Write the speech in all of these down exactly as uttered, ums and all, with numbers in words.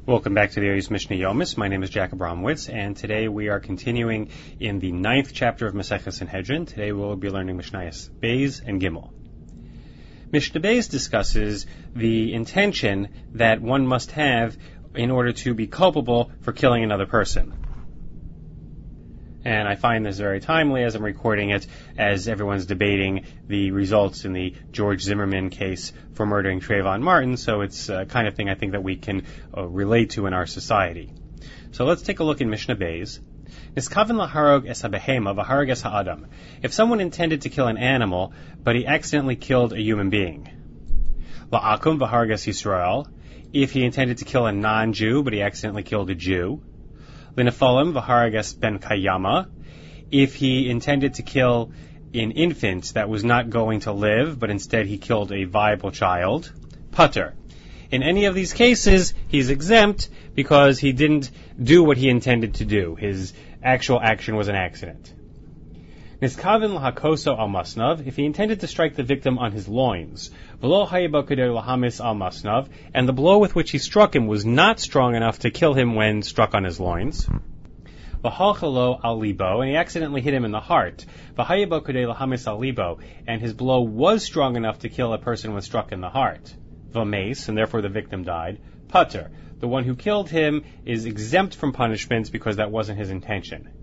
Welcome back to the Oyus Mishnah Yomis. My name is Jack Abramowitz, and today we are continuing in the ninth chapter of Maseches Sanhedrin. Today we will be learning Mishnayos Beis and Gimel. Mishnah Beis discusses the intention that one must have in order to be culpable for killing another person. And I find this very timely as I'm recording it, as everyone's debating the results in the George Zimmerman case for murdering Trayvon Martin, so it's a kind of thing I think that we can uh, relate to in our society. So let's take a look in Mishnah Beis. Niskaven laharog es habehema v'harag es ha'adam. If someone intended to kill an animal, but he accidentally killed a human being. La'akum v'harag es Yisrael. If he intended to kill a non-Jew, but he accidentally killed a Jew. L'nefalim v'harag es ben kayama. If he intended to kill an infant that was not going to live, but instead he killed a viable child, pater. In any of these cases, he's exempt because he didn't do what he intended to do. His actual action was an accident. Niskaven lahakoso al masnav, if he intended to strike the victim on his loins, v'lo hayba kedei lahamis al masnav, and the blow with which he struck him was not strong enough to kill him when struck on his loins, v'halchalo al libo, and he accidentally hit him in the heart, v'hayba kedei lahamis al libo, and his blow was strong enough to kill a person when struck in the heart, v'mace, and therefore the victim died, pater, the one who killed him is exempt from punishments because that wasn't his intention.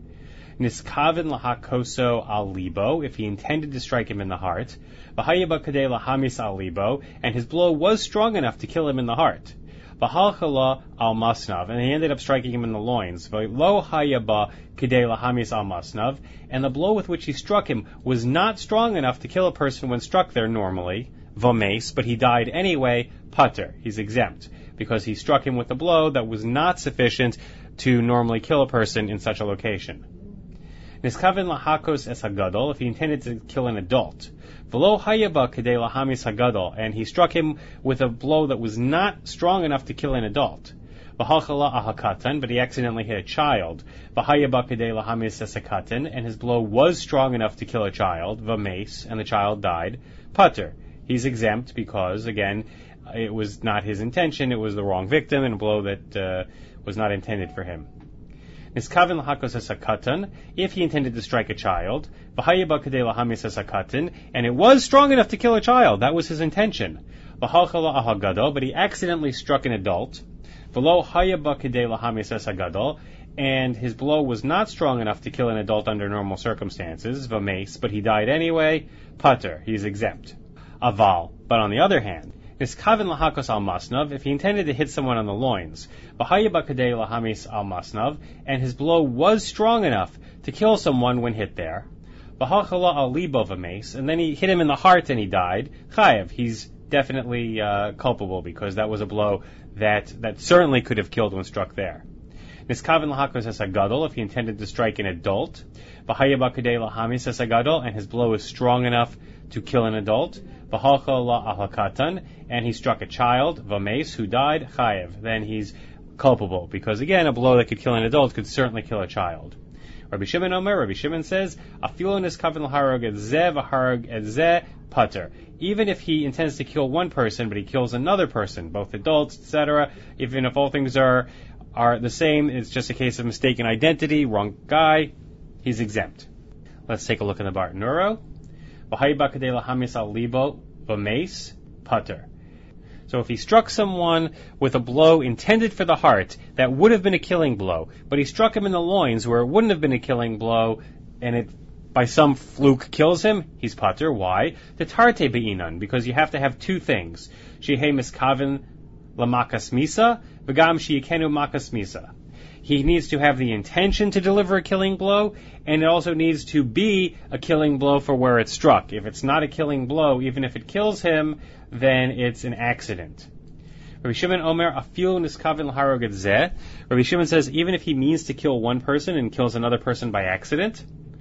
Niskaven lahakoso al libo, if he intended to strike him in the heart, v'hayba kedei lahamis al libo, and his blow was strong enough to kill him in the heart, v'halchala al masnav, and he ended up striking him in the loins, v'lo hayba kedei lahamis al masnav, and the blow with which he struck him was not strong enough to kill a person when struck there normally, v'mace, but he died anyway, pater, he's exempt, because he struck him with a blow that was not sufficient to normally kill a person in such a location. Niskaven lahakos es hagadol, if he intended to kill an adult. V'lo hayaba kedei lahamis hagadol, and he struck him with a blow that was not strong enough to kill an adult. V'halchala ahakatan, but he accidentally hit a child. V'hayaba kedei lahamis es hakatan, and his blow was strong enough to kill a child. V'mace, and the child died. Pater, he's exempt because, again, it was not his intention, it was the wrong victim, and a blow that uh, was not intended for him. Niskaven lahakos es hakatan, if he intended to strike a child, v'hayaba kedei lahamis es hakatan, and it was strong enough to kill a child, that was his intention. V'halchala ahagadol, but he accidentally struck an adult. V'lo hayaba kedei lahamis es hagadol, and his blow was not strong enough to kill an adult under normal circumstances, v'mace, but he died anyway, pater, he's exempt. Aval, but on the other hand, Niskaven lahakos al masnav, if he intended to hit someone on the loins, v'hayaba kedei lahamis al masnav, and his blow was strong enough to kill someone when hit there, v'halchala al libo v'mace, and then he hit him in the heart and he died, chayev, he's definitely uh, culpable because that was a blow that, that certainly could have killed when struck there. Niskaven lahakos es hagadol, if he intended to strike an adult, v'hayaba kedei lahamis es hagadol, and his blow was strong enough to kill an adult, v'halchala ahakatan, and he struck a child, v'mace, who died, chayev, then he's culpable, because again, a blow that could kill an adult could certainly kill a child. Rabbi Shimon Omer, Rabbi Shimon says, Afilo niskaven l'harag et zeh v'harag et zeh pater. Even if he intends to kill one person, but he kills another person, both adults, et cetera, even if all things are are the same, it's just a case of mistaken identity, wrong guy, he's exempt. Let's take a look at the Bartan Nuro. V'hayba kedei lahamis al libo v'mace pater. So if he struck someone with a blow intended for the heart, that would have been a killing blow, but he struck him in the loins where it wouldn't have been a killing blow, and it by some fluke kills him, he's pater. Why? The tarte be'inan, because you have to have two things. Shehei miskaven lamakas misa, v'gam sheyikenu makas misa. He needs to have the intention to deliver a killing blow, and it also needs to be a killing blow for where it's struck. If it's not a killing blow, even if it kills him, then it's an accident. Rabbi Shimon Omer, afilu niskaven l'harog et zeh. Rabbi Shimon says, even if he means to kill one person and kills another person by accident,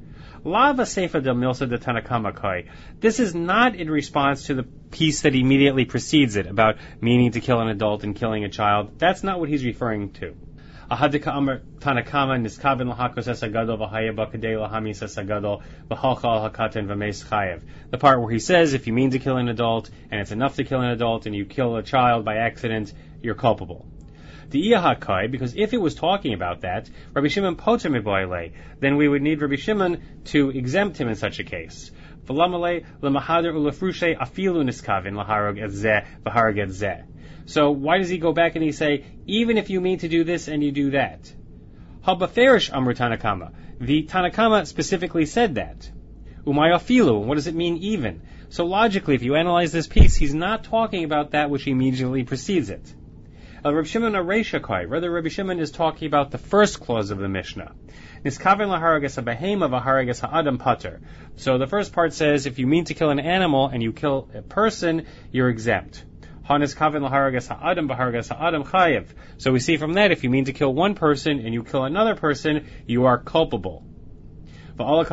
lava seifa del milsa de Tanakama koi. This is not in response to the piece that immediately precedes it, about meaning to kill an adult and killing a child. That's not what he's referring to. Ahadika Amar Tanakama niskaven lahakos es hagadol v'hayaba kedei lahamis es hagadol v'halcha al hakaten v'meis chayev. The part where he says if you mean to kill an adult and it's enough to kill an adult and you kill a child by accident, you're culpable. The Iyahakai, because if it was talking about that, Rabbi Shimon poter miboile, then we would need Rabbi Shimon to exempt him in such a case. V'lamale l'mahader ulafrushe afilu niskavin laharog et zeh v'harog et zeh. So why does he go back and he say, even if you mean to do this and you do that? Habaferish amru Tanakama. The Tanakama specifically said that. Umay afilu, what does it mean even? So logically, if you analyze this piece, he's not talking about that which immediately precedes it. Uh, Rabbi Shimon Areishakai, rather Rabbi Shimon is talking about the first clause of the Mishnah. Niskaven laharagas habehema v'haragas ha'adam pater. So the first part says, if you mean to kill an animal and you kill a person, you're exempt. Haniskaven laharagas ha'adam v'haragas ha'adam chayev. So we see from that, if you mean to kill one person and you kill another person, you are culpable. So along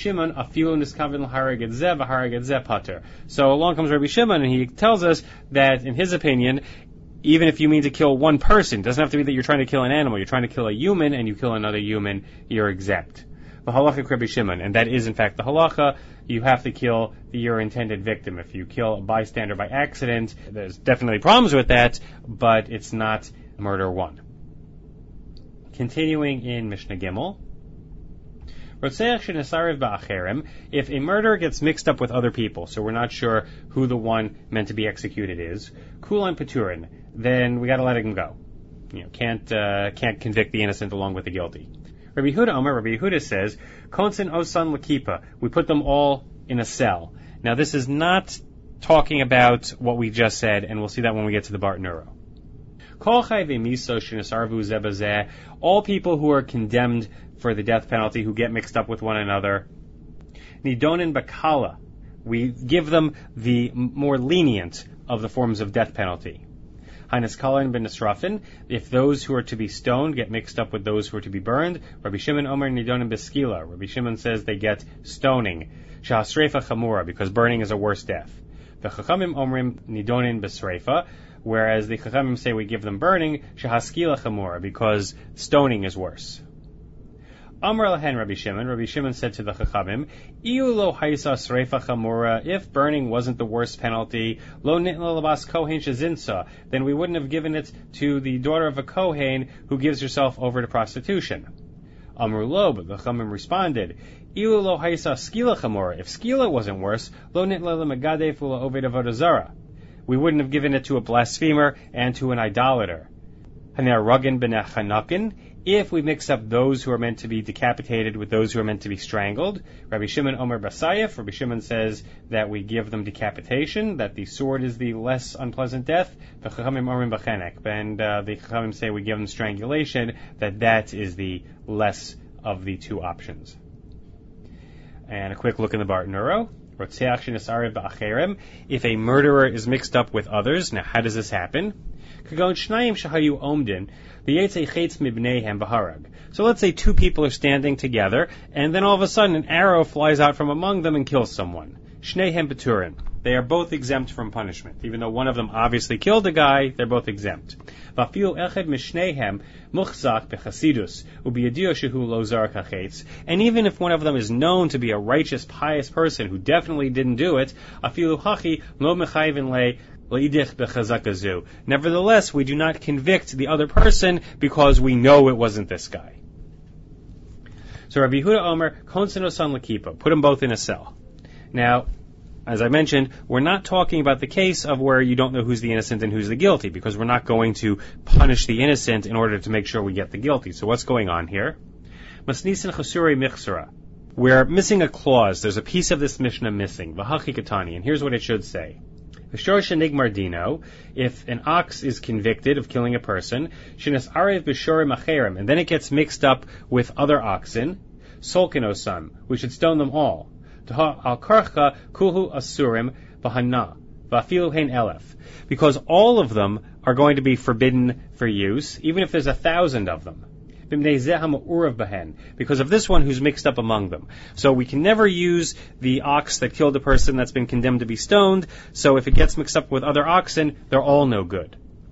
comes Rabbi Shimon, and he tells us that, in his opinion, even if you mean to kill one person, it doesn't have to be that you're trying to kill an animal, you're trying to kill a human, and you kill another human, you're exempt. Rabbi Shimon, and that is in fact the halacha, you have to kill your intended victim. If you kill a bystander by accident, there's definitely problems with that, but it's not murder one. Continuing in Mishnah Gimel, if a murderer gets mixed up with other people, so we're not sure who the one meant to be executed is, kulan paturin, then we got to let him go. You know, can't uh, can't convict the innocent along with the guilty. Rabbi Yehuda Omer, Rabbi Yehuda says, konsin osan lakipa, we put them all in a cell. Now this is not talking about what we just said, and we'll see that when we get to the Bart Nuro. All people who are condemned for the death penalty, who get mixed up with one another, nidonin bakala, we give them the more lenient of the forms of death penalty. Hainaskalan ben Nisrafin, if those who are to be stoned get mixed up with those who are to be burned, Rabbi Shimon Omer nidonin beskila, Rabbi Shimon says they get stoning, shahasrefa chamura, because burning is a worse death. The Chachamim Omrim nidonin besrefa, whereas the Chachamim say we give them burning, shahaskila chamura, because stoning is worse. Amar lahen Rabbi Shimon, Rabbi Shimon said to the Chachamim, Iu lo haisa sreifa chamura, if burning wasn't the worst penalty, lo nitla labas kohen shezinsa, then we wouldn't have given it to the daughter of a kohen who gives herself over to prostitution. Amru lo, but the Chachamim responded, Iu lo haisa skila chamura, if skila wasn't worse, lo nitla lemegadef ula oved avodah zara, we wouldn't have given it to a blasphemer and to an idolater. Haner rugin ben chanakin, if we mix up those who are meant to be decapitated with those who are meant to be strangled, Rabbi Shimon Omer Basayef, Rabbi Shimon says that we give them decapitation, that the sword is the less unpleasant death. The Chachamim Omer Bachenek, and uh, the Chachamim say we give them strangulation, that that is the less of the two options. And a quick look in the Bart Nuro. If a murderer is mixed up with others, now how does this happen? So let's say two people are standing together, and then all of a sudden an arrow flies out from among them and kills someone. Shnehem beturin. They are both exempt from punishment. Even though one of them obviously killed a guy, they're both exempt. And even if one of them is known to be a righteous, pious person who definitely didn't do it, nevertheless, we do not convict the other person because we know it wasn't this guy. So Rabbi Yehuda Omer, konsin osan lakipa, put them both in a cell. Now, as I mentioned, we're not talking about the case of where you don't know who's the innocent and who's the guilty, because we're not going to punish the innocent in order to make sure we get the guilty. So what's going on here? Masnisin chasuri michsura. We're missing a clause. There's a piece of this Mishnah missing. V'hachi katani, and here's what it should say. If an ox is convicted of killing a person, and then it gets mixed up with other oxen, solkinosan, we should stone them all. Because all of them are going to be forbidden for use, even if there's a thousand of them. Because of this one who's mixed up among them. So we can never use the ox that killed a person that's been condemned to be stoned, so if it gets mixed up with other oxen, they're all no good.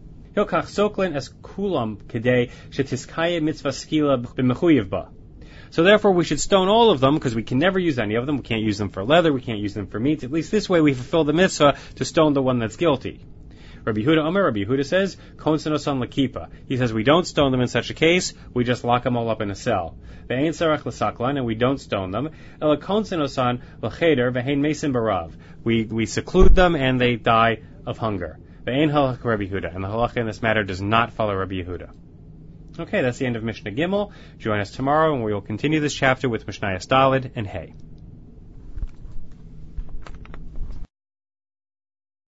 So therefore we should stone all of them, because we can never use any of them. We can't use them for leather, we can't use them for meat. At least this way we fulfill the mitzvah to stone the one that's guilty. Rabbi Yehuda Omer, Rabbi Yehuda says, Konsen osan lakipa. He says we don't stone them in such a case, we just lock them all up in a cell. Ve'ein sarach l'saklan, and we don't stone them. Ela konsen osan l'cheder ve'ein mesim barav. We, we seclude them and they die of hunger. Ve'ein halach Rabbi Yehuda, and the halacha in this matter does not follow Rabbi Yehuda. Okay, that's the end of Mishnah Gimel. Join us tomorrow and we will continue this chapter with Mishnayos Daled and Hey.